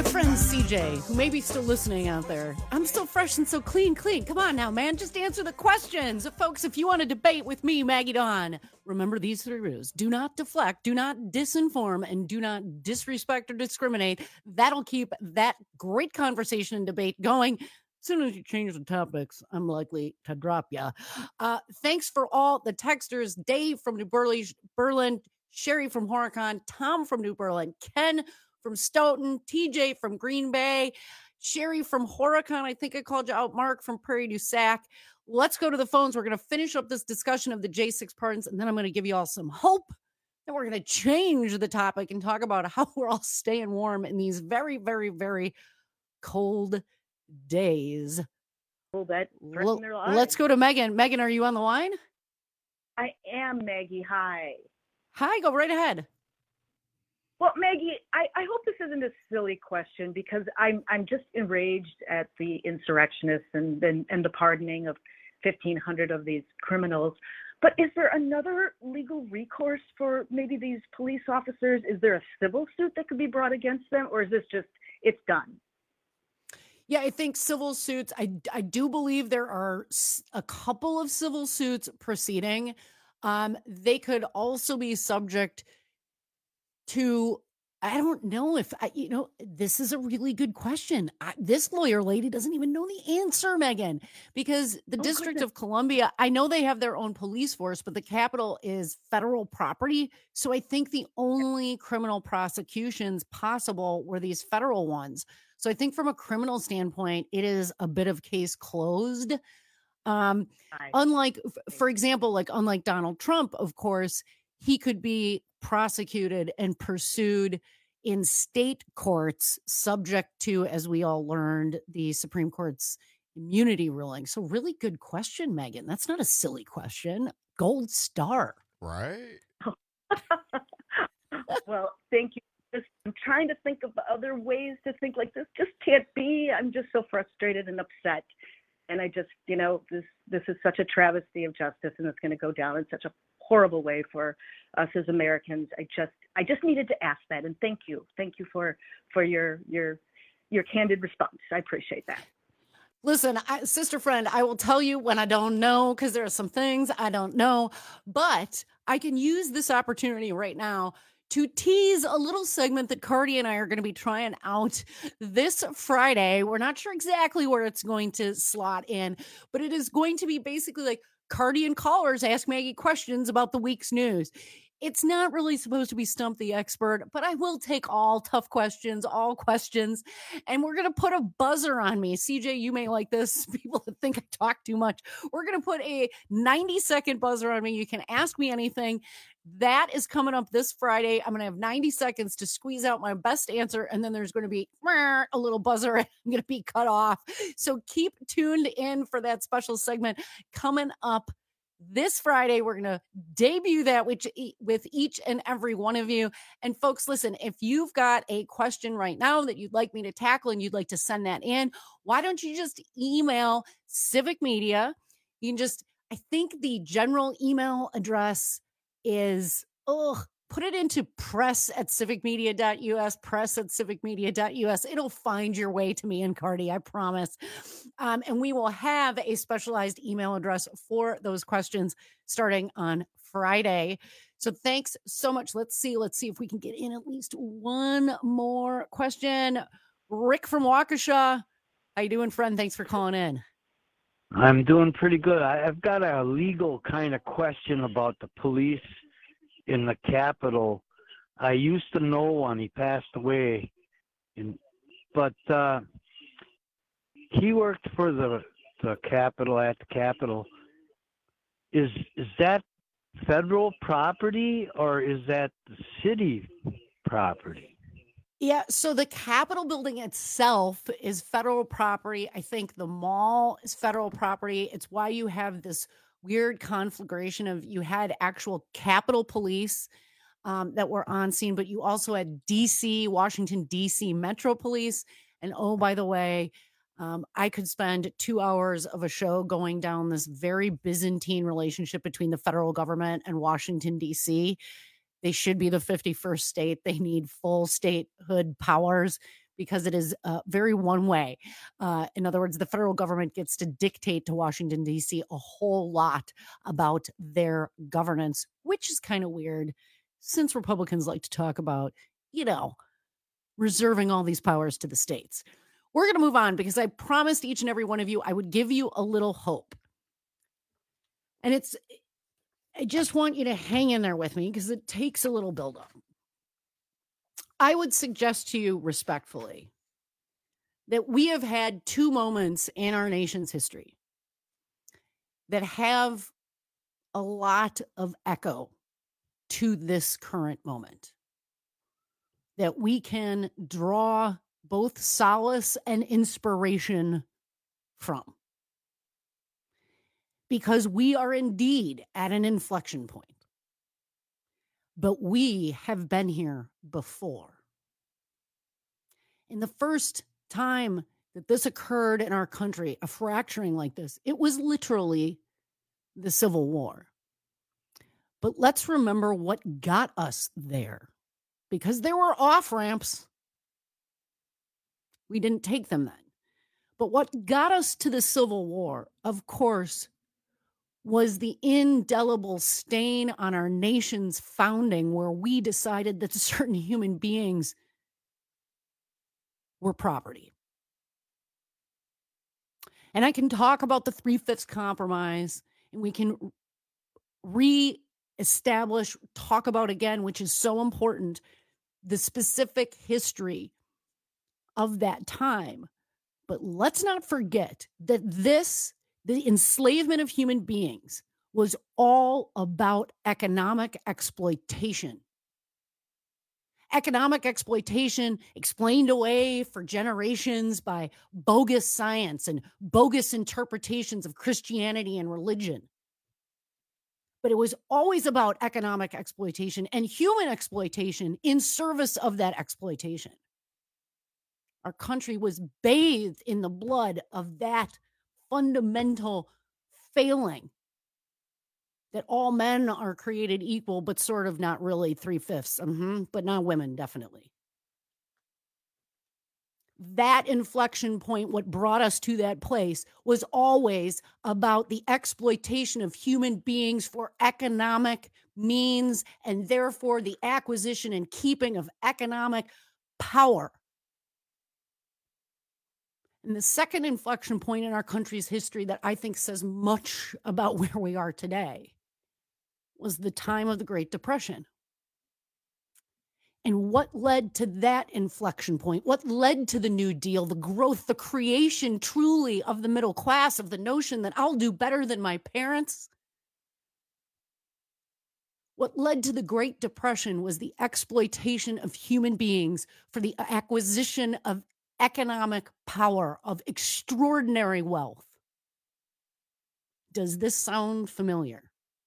my friend C J, who may be still listening out there. I'm still fresh and so clean, clean. Come on now, man. Just answer the questions. Folks, if you want to debate with me, Maggie Dawn, remember these three rules. Do not deflect, do not disinform, and do not disrespect or discriminate. That'll keep that great conversation and debate going. As soon as you change the topics, I'm likely to drop ya. Uh, thanks for all the texters. Dave from New Berlin, Berlin, Sherry from Horicon, Tom from New Berlin, Ken from Stoughton, T J from Green Bay, Sherry from Horicon, I think I called you out, Mark from Prairie du Sac. Let's go to the phones. We're going to finish up this discussion of the J six pardons, and then I'm going to give you all some hope. Then we're going to change the topic and talk about how we're all staying warm in these very, very, very cold days. Well, that L- their lives. let's go to Megan. Megan, are you on the line? I am, Maggie. Hi. Hi, go right ahead. Well, Maggie, I, I hope this isn't a silly question because I'm I'm just enraged at the insurrectionists and and, and the pardoning of fifteen hundred of these criminals. But is there another legal recourse for maybe these police officers? Is there a civil suit that could be brought against them, or is this just it's done? Yeah, I think civil suits. I I do believe there are a couple of civil suits proceeding. Um, they could also be subject to, I don't know if, I, you know, this is a really good question. I, this lawyer lady doesn't even know the answer, Megan, because the Oh, District goodness. of Columbia, I know they have their own police force, but the Capitol is federal property. So I think the only criminal prosecutions possible were these federal ones. So I think from a criminal standpoint, it is a bit of case closed. Um, unlike, f- for example, like unlike Donald Trump, of course, he could be prosecuted and pursued in state courts, subject to, as we all learned, the Supreme Court's immunity ruling. So really good question, Megan. That's not a silly question. Gold star. Right. Well, thank you. Just, I'm trying to think of other ways to think like this. Just can't be. I'm just so frustrated and upset. And I just, you know, this this is such a travesty of justice, and it's going to go down in such a horrible way for us as Americans. I just, I just needed to ask that, and thank you, thank you for for your your your candid response. I appreciate that. Listen, I, sister friend, I will tell you when I don't know, because there are some things I don't know, but I can use this opportunity right now to tease a little segment that Cardi and I are going to be trying out this Friday. We're not sure exactly where it's going to slot in, but it is going to be basically like Cardi and callers ask Maggie questions about the week's news. It's not really supposed to be Stump the Expert, but I will take all tough questions, all questions, and we're going to put a buzzer on me. C J, you may like this. People that think I talk too much. We're going to put a ninety second buzzer on me. You can ask me anything. That is coming up this Friday. I'm going to have ninety seconds to squeeze out my best answer, and then there's going to be a little buzzer, and I'm going to be cut off. So keep tuned in for that special segment coming up this Friday. We're going to debut that with, with each and every one of you. And folks, listen, if you've got a question right now that you'd like me to tackle and you'd like to send that in, why don't you just email Civic Media? You can just, I think the general email address is, oh, put it into press at civicmedia.us, press at civicmedia.us. It'll find your way to me and Cardi, I promise. Um, and we will have a specialized email address for those questions starting on Friday. So thanks so much. Let's see. Let's see if we can get in at least one more question. Rick from Waukesha. How you doing, friend? Thanks for calling in. I'm doing pretty good. I- I've got a legal kind of question about the police in the Capitol. I used to know one. He passed away, and, but uh, he worked for the the Capitol at the Capitol. Is is that federal property or is that the city property? Yeah, so the Capitol building itself is federal property. I think the mall is federal property. It's why you have this weird conflagration of you had actual Capitol Police um, that were on scene, but you also had D C, Washington, D C Metro Police. And oh, by the way, um, I could spend two hours of a show going down this very Byzantine relationship between the federal government and Washington, D C. They should be the fifty-first state. They need full statehood powers because it is uh, very one way. Uh, in other words, the federal government gets to dictate to Washington, D C a whole lot about their governance, which is kind of weird since Republicans like to talk about, you know, reserving all these powers to the states. We're going to move on because I promised each and every one of you I would give you a little hope. And it's, I just want you to hang in there with me because it takes a little build-up. I would suggest to you respectfully that we have had two moments in our nation's history that have a lot of echo to this current moment, that we can draw both solace and inspiration from. Because we are indeed at an inflection point. But we have been here before. And the first time that this occurred in our country, a fracturing like this, it was literally the Civil War. But let's remember what got us there, because there were off-ramps. We didn't take them then. But what got us to the Civil War, of course, was the indelible stain on our nation's founding, where we decided that certain human beings were property. And I can talk about the Three-Fifths Compromise, and we can re-establish, talk about again, which is so important, the specific history of that time. But let's not forget that this, the enslavement of human beings, was all about economic exploitation. Economic exploitation explained away for generations by bogus science and bogus interpretations of Christianity and religion. But it was always about economic exploitation and human exploitation in service of that exploitation. Our country was bathed in the blood of that fundamental failing, that all men are created equal, but sort of not really three-fifths, mm-hmm, but not women, definitely. That inflection point, what brought us to that place, was always about the exploitation of human beings for economic means, and therefore the acquisition and keeping of economic power. And the second inflection point in our country's history that I think says much about where we are today was the time of the Great Depression. And what led to that inflection point? What led to the New Deal, the growth, the creation truly of the middle class, of the notion that I'll do better than my parents? What led to the Great Depression was the exploitation of human beings for the acquisition of economic power, of extraordinary wealth. Does this sound familiar?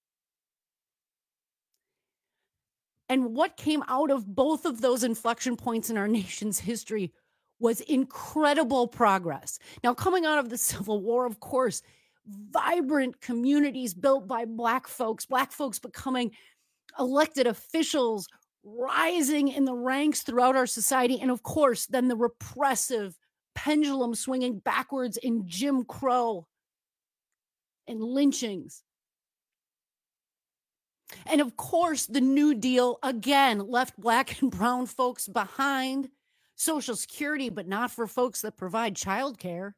And what came out of both of those inflection points in our nation's history was incredible progress. Now, coming out of the Civil War, of course, vibrant communities built by Black folks, Black folks becoming elected officials, rising in the ranks throughout our society. And of course, then the repressive pendulum swinging backwards in Jim Crow and lynchings. And of course, the New Deal again left Black and brown folks behind. Social Security, but not for folks that provide childcare.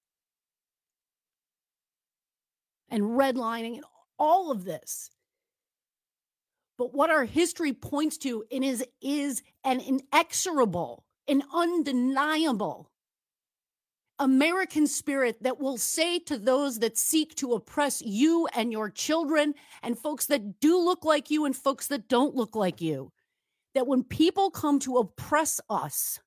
And redlining and all of this. But what our history points to and is, is an inexorable, an undeniable American spirit that will say to those that seek to oppress you and your children, and folks that do look like you and folks that don't look like you, that when people come to oppress us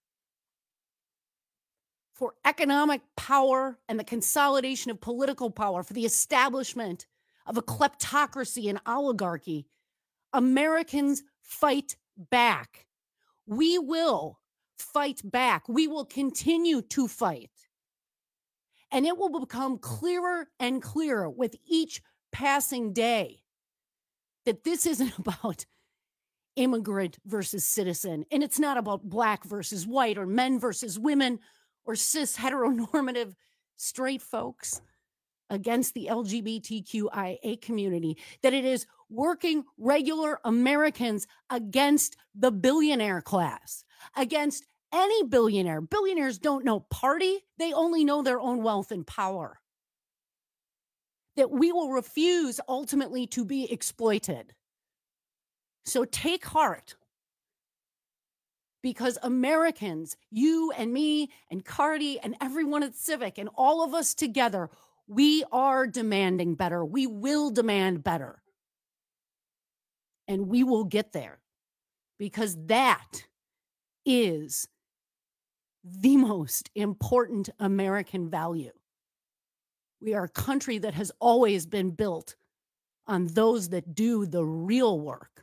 for economic power and the consolidation of political power, for the establishment of a kleptocracy and oligarchy, Americans fight back. We will fight back. We will continue to fight. And it will become clearer and clearer with each passing day that this isn't about immigrant versus citizen. And it's not about black versus white or men versus women or cis heteronormative straight folks against the L G B T Q I A community, that it is working regular Americans against the billionaire class, against any billionaire. Billionaires don't know party. They only know their own wealth and power. That we will refuse ultimately to be exploited. So take heart, because Americans, you and me and Cardi and everyone at Civic and all of us together, we are demanding better. We will demand better. And we will get there, because that is the most important American value. We are a country that has always been built on those that do the real work.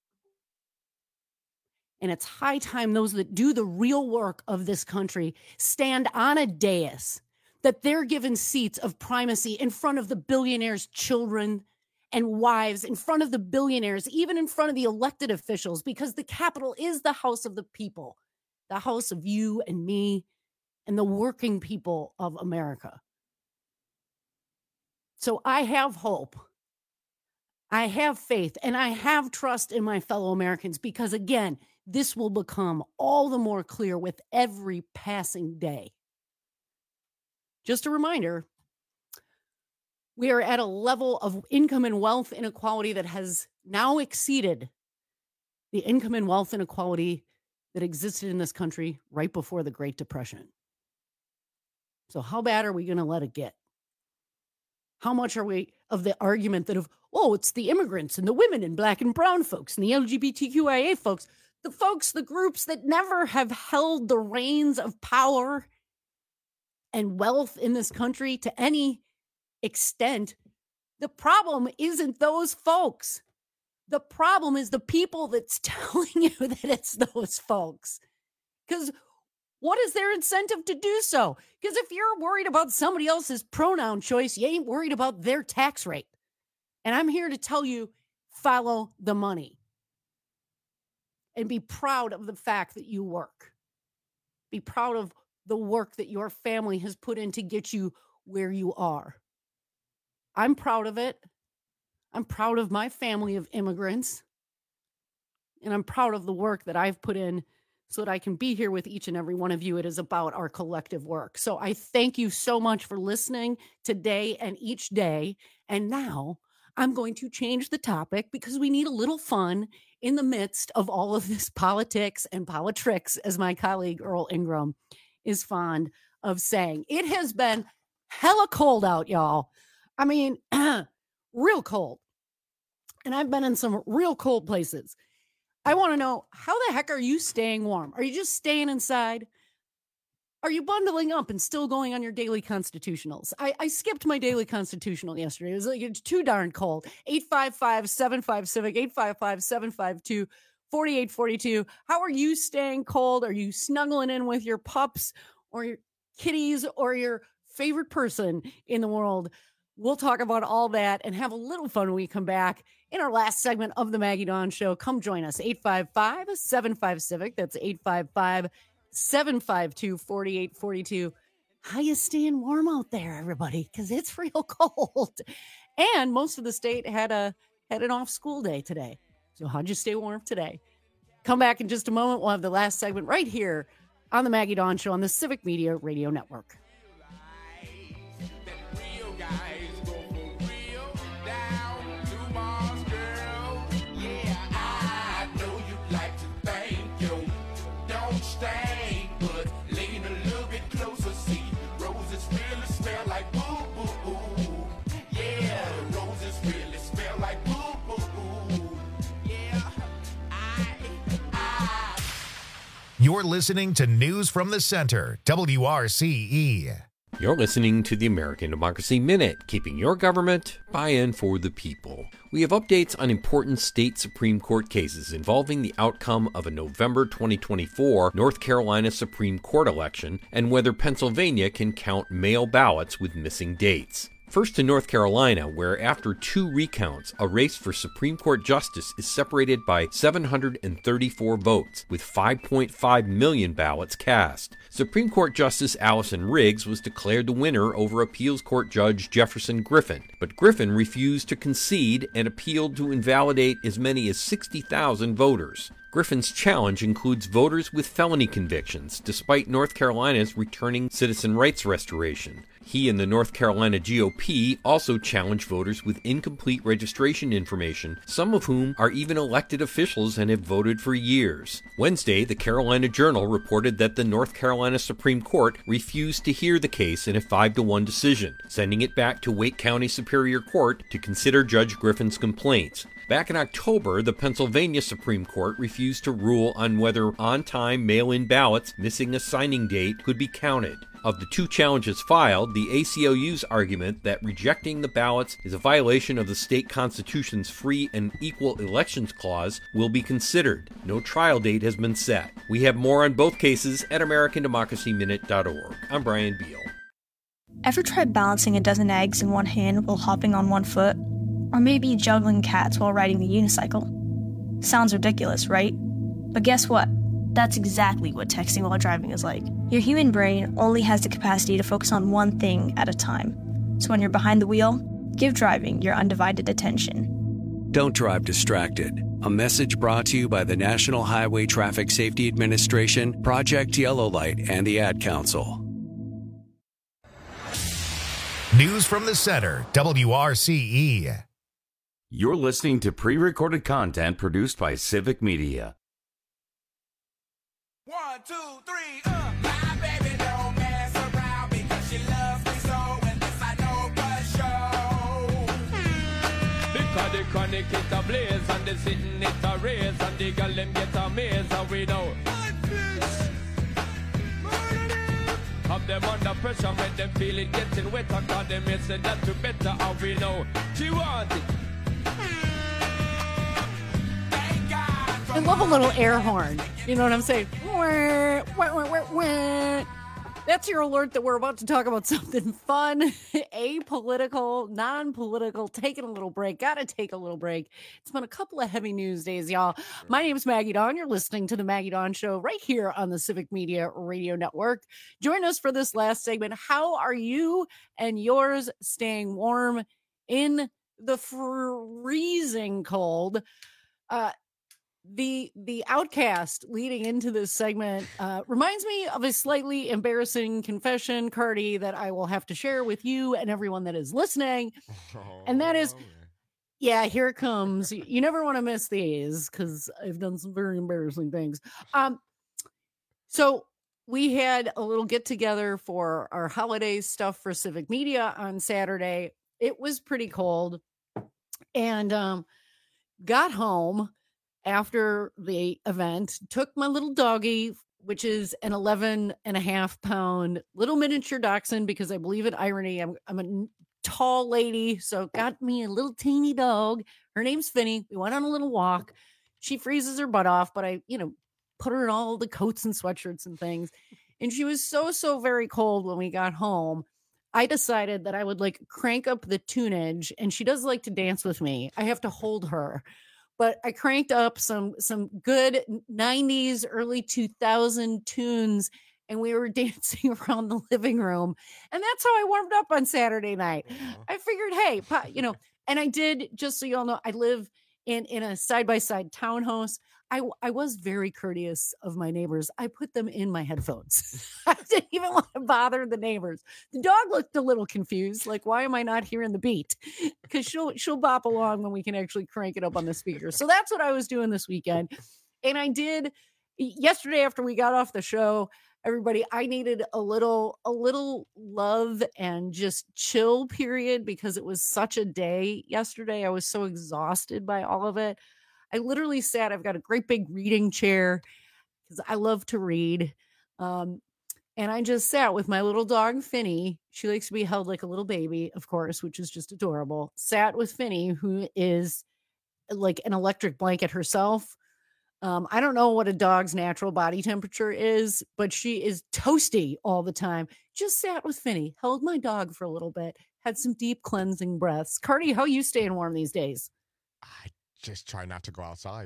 And it's high time those that do the real work of this country stand on a dais, that they're given seats of primacy in front of the billionaires' children and wives, in front of the billionaires, even in front of the elected officials, because the Capitol is the house of the people, the house of you and me and the working people of America. So I have hope. I have faith, and I have trust in my fellow Americans, because again, this will become all the more clear with every passing day. Just a reminder, we are at a level of income and wealth inequality that has now exceeded the income and wealth inequality that existed in this country right before the Great Depression. So how bad are we going to let it get? How much are we of the argument that of, oh, it's the immigrants and the women and black and brown folks and the L G B T Q I A folks, the folks, the groups that never have held the reins of power and wealth in this country to any extent. The problem isn't those folks. The problem is the people that's telling you that it's those folks. Because what is their incentive to do so? Because if you're worried about somebody else's pronoun choice, you ain't worried about their tax rate. And I'm here to tell you, follow the money. And be proud of the fact that you work. Be proud of the work that your family has put in to get you where you are. I'm proud of it. I'm proud of my family of immigrants. And I'm proud of the work that I've put in so that I can be here with each and every one of you. It is about our collective work. So I thank you so much for listening today and each day. And now I'm going to change the topic, because we need a little fun in the midst of all of this politics and politricks, as my colleague Earl Ingram is fond of saying. It has been hella cold out, y'all. I mean, real cold. And I've been in some real cold places. I want to know, how the heck are you staying warm? Are you just staying inside? Are you bundling up and still going on your daily constitutionals? I, I skipped my daily constitutional yesterday. It was like, it's too darn cold. eight five five, seven five, Civic, eight five five, seven five two, four eight four two. How are you staying cold? Are you snuggling in with your pups or your kitties or your favorite person in the world? We'll talk about all that and have a little fun when we come back in our last segment of the Maggie Dawn Show. Come join us, eight five five, seven five, Civic. That's eight five five, seven five two, four eight four two. How you staying warm out there, everybody? Because it's real cold. And most of the state had a had an off school day today. So how'd you stay warm today? Come back in just a moment. We'll have the last segment right here on the Maggie Dawn Show on the Civic Media Radio Network. You're listening to News from the Center, W R C E. You're listening to the American Democracy Minute, keeping your government buy-in for the people. We have updates on important state Supreme Court cases involving the outcome of a November twenty twenty-four North Carolina Supreme Court election and whether Pennsylvania can count mail ballots with missing dates. First to North Carolina, where after two recounts, a race for Supreme Court justice is separated by seven hundred thirty-four votes, with five point five million ballots cast. Supreme Court Justice Allison Riggs was declared the winner over Appeals Court Judge Jefferson Griffin, but Griffin refused to concede and appealed to invalidate as many as sixty thousand voters. Griffin's challenge includes voters with felony convictions, despite North Carolina's returning citizen rights restoration. He and the North Carolina G O P also challenge voters with incomplete registration information, some of whom are even elected officials and have voted for years. Wednesday, the Carolina Journal reported that the North Carolina Supreme Court refused to hear the case in a five to one decision, sending it back to Wake County Superior Court to consider Judge Griffin's complaints. Back in October, the Pennsylvania Supreme Court refused to rule on whether on-time mail-in ballots missing a signing date could be counted. Of the two challenges filed, the A C L U's argument that rejecting the ballots is a violation of the state constitution's free and equal elections clause will be considered. No trial date has been set. We have more on both cases at American Democracy Minute dot org. I'm Brian Beal. Ever tried balancing a dozen eggs in one hand while hopping on one foot? Or maybe juggling cats while riding the unicycle? Sounds ridiculous, right? But guess what? That's exactly what texting while driving is like. Your human brain only has the capacity to focus on one thing at a time. So when you're behind the wheel, give driving your undivided attention. Don't drive distracted. A message brought to you by the National Highway Traffic Safety Administration, Project Yellow Light, and the Ad Council. News from the Center, W R C E. You're listening to pre-recorded content produced by Civic Media. One, two, three, uh. My baby don't mess around because she loves me so, and this I know for sure. Because the chronic is a blaze, and the sitting is a race, and the girl them get amazed, and we know. Have them under pressure, make them feel it getting wetter, cause them may say that to better, and we know. She want it. I love a little air horn. You know what I'm saying? Wah, wah, wah, wah, wah. That's your alert that we're about to talk about something fun, apolitical, non-political, taking a little break. Gotta take a little break. It's been a couple of heavy news days, y'all. My name is Maggie Dawn. You're listening to the Maggie Dawn Show right here on the Civic Media Radio Network. Join us for this last segment. How are you and yours staying warm in the freezing cold? Uh, The the outcast leading into this segment uh, reminds me of a slightly embarrassing confession, Cardi, that I will have to share with you and everyone that is listening. Oh, and that is, yeah, here it comes. You, you never want to miss these because I've done some very embarrassing things. Um, so we had a little get together for our holiday stuff for Civic Media on Saturday. It was pretty cold, and um, got home after the event, took my little doggy, which is an eleven and a half pound little miniature dachshund, because I believe in irony. I'm, I'm a tall lady, so got me a little teeny dog. Her name's Finny. We went on a little walk. She freezes her butt off, but I, you know, put her in all the coats and sweatshirts and things. And she was so, so very cold when we got home. I decided that I would like crank up the tunage, and she does like to dance with me. I have to hold her. But I cranked up some some good nineties, early two thousand tunes, and we were dancing around the living room. And that's how I warmed up on Saturday night. Uh-huh. I figured, hey, you know, and I did, just so y'all know, I live in, in a side-by-side townhouse. I, I was very courteous of my neighbors. I put them in my headphones. I didn't even want to bother the neighbors. The dog looked a little confused. Like, why am I not hearing the beat? Because she'll she'll bop along when we can actually crank it up on the speaker. So that's what I was doing this weekend. And I did yesterday after we got off the show. Everybody, I needed a little a little love and just chill period, because it was such a day yesterday. I was so exhausted by all of it. I literally sat, I've got a great big reading chair because I love to read. Um, and I just sat with my little dog, Finny. She likes to be held like a little baby, of course, which is just adorable. Sat with Finny, who is like an electric blanket herself. Um, I don't know what a dog's natural body temperature is, but she is toasty all the time. Just sat with Finny, held my dog for a little bit, had some deep cleansing breaths. Cardi, how you staying warm these days? Just try not to go outside.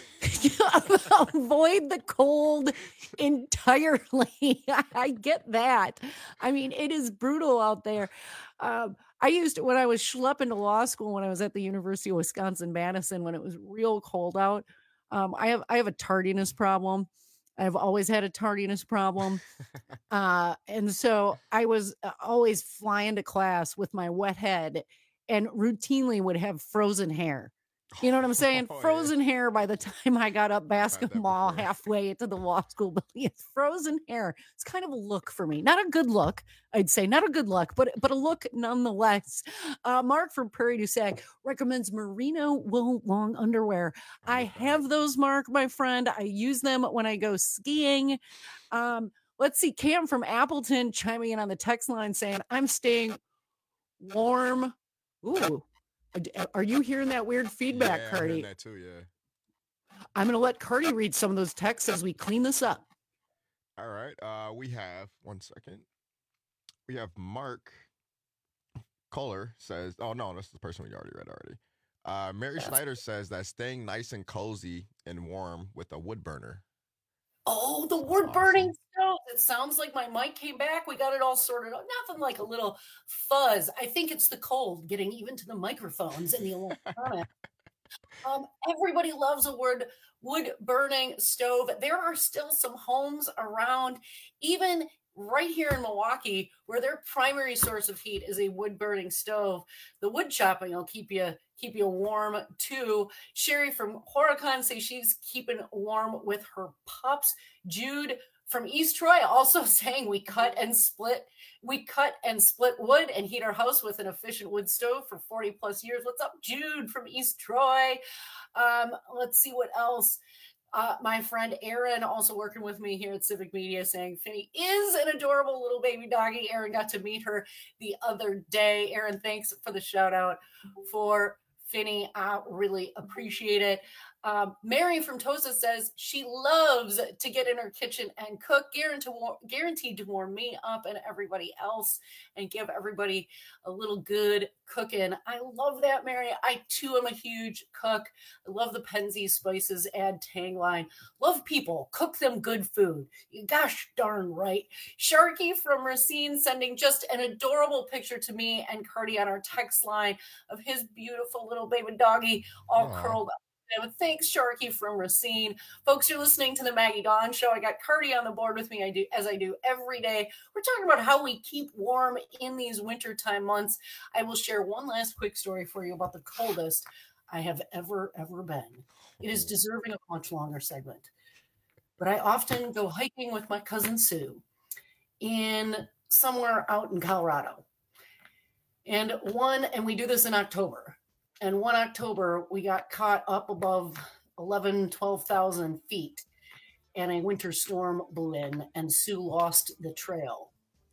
Avoid the cold entirely. I get that. I mean, it is brutal out there. Um, I used to, when I was schlepping to law school, when I was at the University of Wisconsin-Madison, when it was real cold out, um, I have I have a tardiness problem. I've always had a tardiness problem. Uh, and so I was always flying to class with my wet head and routinely would have frozen hair. You know what I'm saying? Oh, frozen yeah. hair by the time I got up basketball halfway to the law school building. It's frozen hair. It's kind of a look for me. Not a good look, I'd say. Not a good look, but but a look nonetheless. Uh, Mark from Prairie du Sac recommends merino wool long underwear. I have those, Mark, my friend. I use them when I go skiing. Um, let's see. Cam from Appleton chiming in on the text line saying, I'm staying warm. Ooh. Are you hearing that weird feedback, yeah, Cardi? I heard that too, yeah. I'm going to let Cardi read some of those texts as we clean this up. All right. Uh, we have, one second. We have Mark Kohler says, oh, no, this is the person we already read already. Uh, Mary yeah. Schneider says that staying nice and cozy and warm with a wood burner. Oh, the wood burning stove. It sounds like my mic came back. We got it all sorted out. Nothing like a little fuzz. I think it's the cold getting even to the microphones and the electronics. um, everybody loves a wood wood burning stove. There are still some homes around, even right here in Milwaukee, where their primary source of heat is a wood burning stove. The wood chopping will keep you keep you warm too. Sherry from Horicon says she's keeping warm with her pups. Jude from East Troy also saying we cut and split we cut and split wood and heat our house with an efficient wood stove for forty plus years. What's up, Jude from East Troy? Um, let's see what else. Uh, my friend Aaron, also working with me here at Civic Media, saying Finny is an adorable little baby doggy. Aaron got to meet her the other day. Aaron, thanks for the shout out for Finny. I really appreciate it. Um, Mary from Tosa says she loves to get in her kitchen and cook, guaranteed to, war- guaranteed to warm me up and everybody else and give everybody a little good cooking. I love that, Mary. I, too, am a huge cook. I love the Penzeys spices, add tang line. Love people. Cook them good food. Gosh darn right. Sharky from Racine sending just an adorable picture to me and Cardi on our text line of his beautiful little baby doggy all Aww. curled up. Thanks, Sharky from Racine. Folks, you're listening to the Maggie Dawn Show. I got Cardi on the board with me, I do as I do every day. We're talking about how we keep warm in these wintertime months. I will share one last quick story for you about the coldest I have ever, ever been. It is deserving of a much longer segment. But I often go hiking with my cousin Sue in somewhere out in Colorado. And one, and we do this in October. And one October, we got caught up above eleven, twelve thousand feet, and a winter storm blew in, and Sue lost the trail.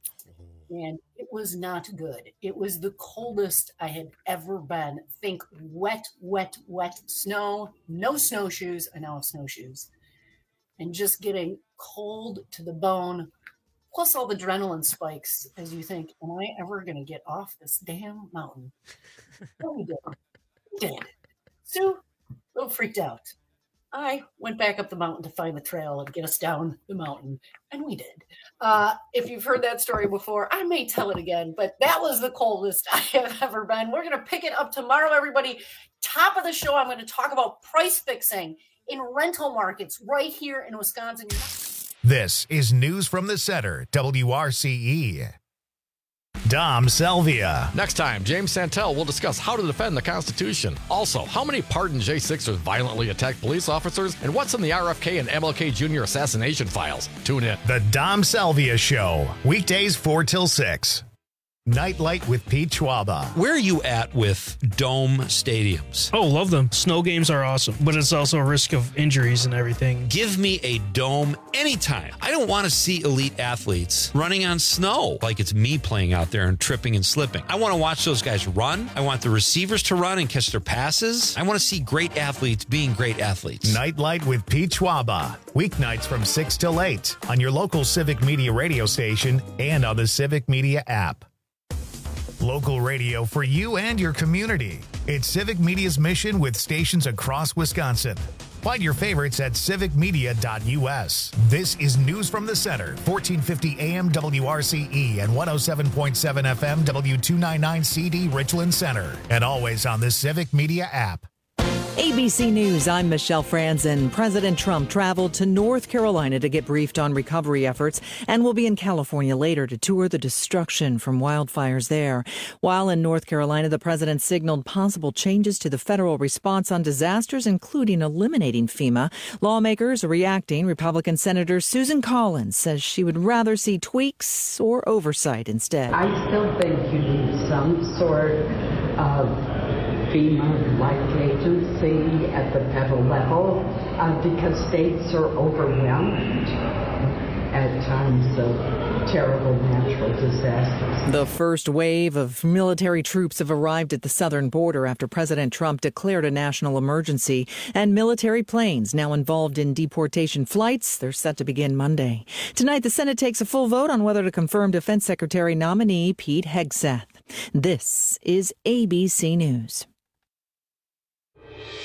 And it was not good. It was the coldest I had ever been. Think wet, wet, wet snow, no snowshoes. I now have snowshoes. And just getting cold to the bone, plus all the adrenaline spikes as you think, am I ever going to get off this damn mountain? Well, we did. We did. Sue, a little freaked out. I went back up the mountain to find the trail and get us down the mountain, and we did. Uh, if you've heard that story before, I may tell it again, but that was the coldest I have ever been. We're going to pick it up tomorrow, everybody. Top of the show, I'm going to talk about price fixing in rental markets right here in Wisconsin. This is News from the Center, W R C E. Dom Salvia. Next time, James Santel will discuss how to defend the Constitution. Also, how many pardoned J sixers violently attacked police officers, and what's in the R F K and M L K Junior assassination files. Tune in. The Dom Salvia Show, weekdays four till six. Nightlight with Pete Schwaba. Where are you at with dome stadiums? Oh, love them. Snow games are awesome, but it's also a risk of injuries and everything. Give me a dome anytime. I don't want to see elite athletes running on snow like it's me playing out there and tripping and slipping. I want to watch those guys run. I want the receivers to run and catch their passes. I want to see great athletes being great athletes. Nightlight with Pete Schwaba. Weeknights from six till eight on your local Civic Media radio station and on the Civic Media app. Local radio for you and your community. It's Civic Media's mission with stations across Wisconsin. Find your favorites at civic media dot u s. This is News from the Center, fourteen fifty A M W R C E and one oh seven point seven F M W two ninety-nine C D Richland Center. And always on the Civic Media app. A B C News, I'm Michelle Franzen. President Trump traveled to North Carolina to get briefed on recovery efforts and will be in California later to tour the destruction from wildfires there. While in North Carolina, the president signaled possible changes to the federal response on disasters, including eliminating FEMA. Lawmakers are reacting. Republican Senator Susan Collins says she would rather see tweaks or oversight instead. I still think you need some sort of FEMA-like agency at the federal level uh, because states are overwhelmed at times of terrible natural disasters. The first wave of military troops have arrived at the southern border after President Trump declared a national emergency, and military planes now involved in deportation flights. They're set to begin Monday. Tonight, the Senate takes a full vote on whether to confirm Defense Secretary nominee Pete Hegseth. This is A B C News.